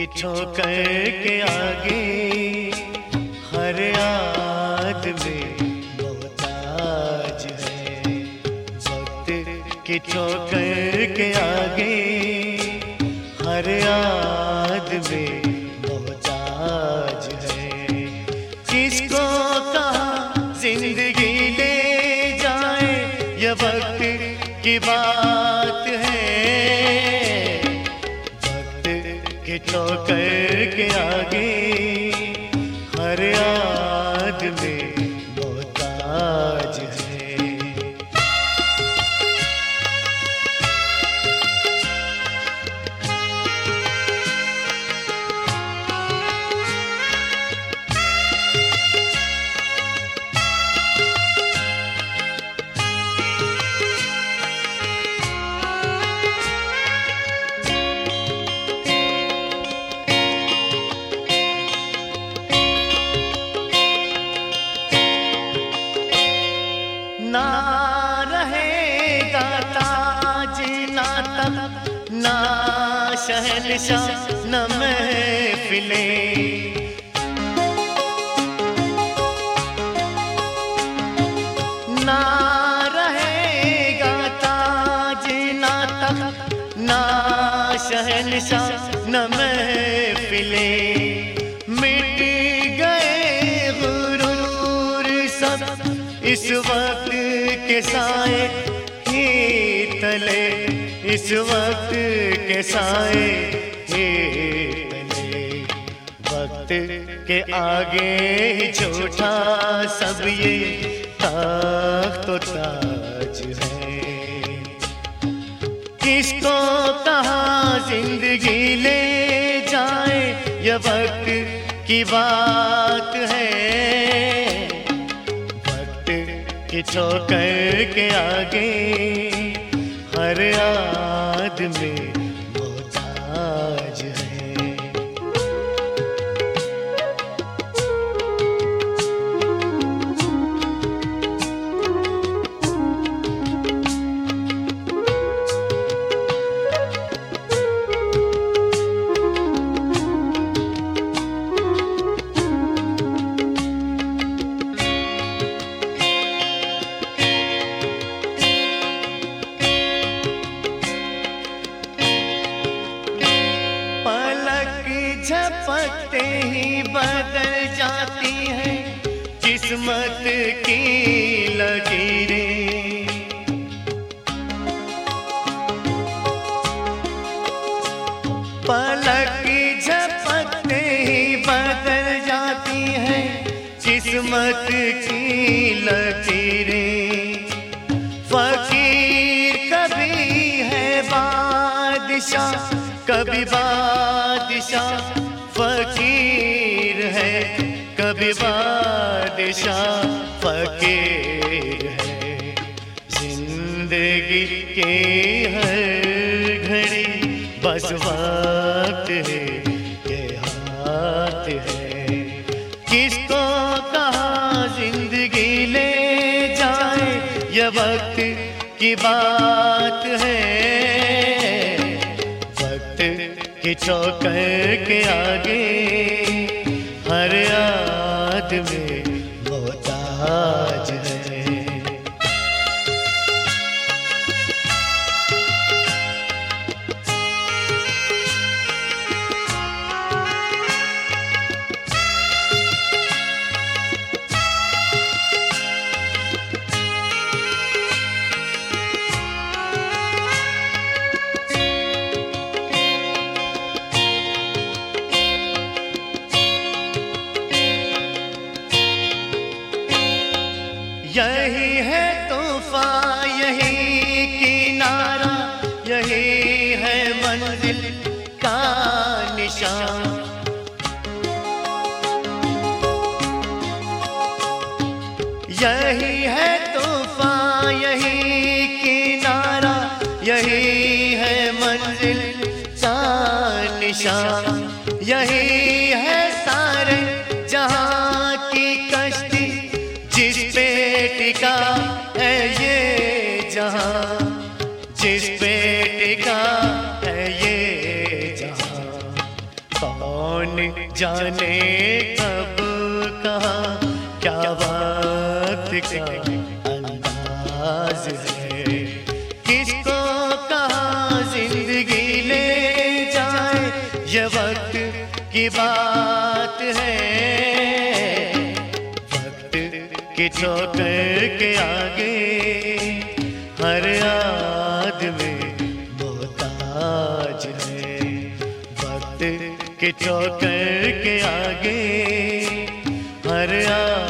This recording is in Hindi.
ठोकर के आगे हर आदमी मोहताज है। वक्त की ठोकर के आगे हर आदमी मोहताज है। किसको कहाँ जिंदगी ले जाए ये वक्त की बात है। ठोकर के आगे हर आदमी मोहताज है। ना रहेगा ताज ना तख्त ना शहंशाह न महफिले। ना रहेगा ताज ना तख्त ना शहंशाह न महफिले। मिट गए गुरूर सब इस वक्त के साए ही तले। इस वक्त के साए ही तले। वक्त के आगे ही झूठा सब ये तख्त तो ताज है। किसको कहाँ जिंदगी ले जाए ये वक्त की बात है। कि ठोकर के आगे हर आदमी मोहताज है। झपकते ही बदल जाती है किस्मत की लकीरें। पलक झपकते ही बदल जाती है किस्मत की लकीरें। फकीर कभी है बादशाह कभी बादशाह। फकीर है कभी बादशाह फकीर है। जिंदगी के हर घड़ी बस वक्त है ये हाथ है। किसको कहाँ जिंदगी ले जाए ये वक्त की बात है। कि ठोकर के आगे हर आदमी मोहताज है। यही है तूफान यही किनारा यही है मंजिल का निशान। यही है तूफान यही किनारा यही है मंजिल का निशान। यही है सारे जहां की कश्ती जिस पे टिका है ये जहां। जिस पे टिका है ये जहां। जाने कब कहाँ क्या वक्त का अंदाज है। किसको कहाँ जिंदगी ले जाए ये वक्त की बात है। वक्त की ठोकर के आगे हर आदमी मोहताज है। वक्त की ठोकर के आगे हर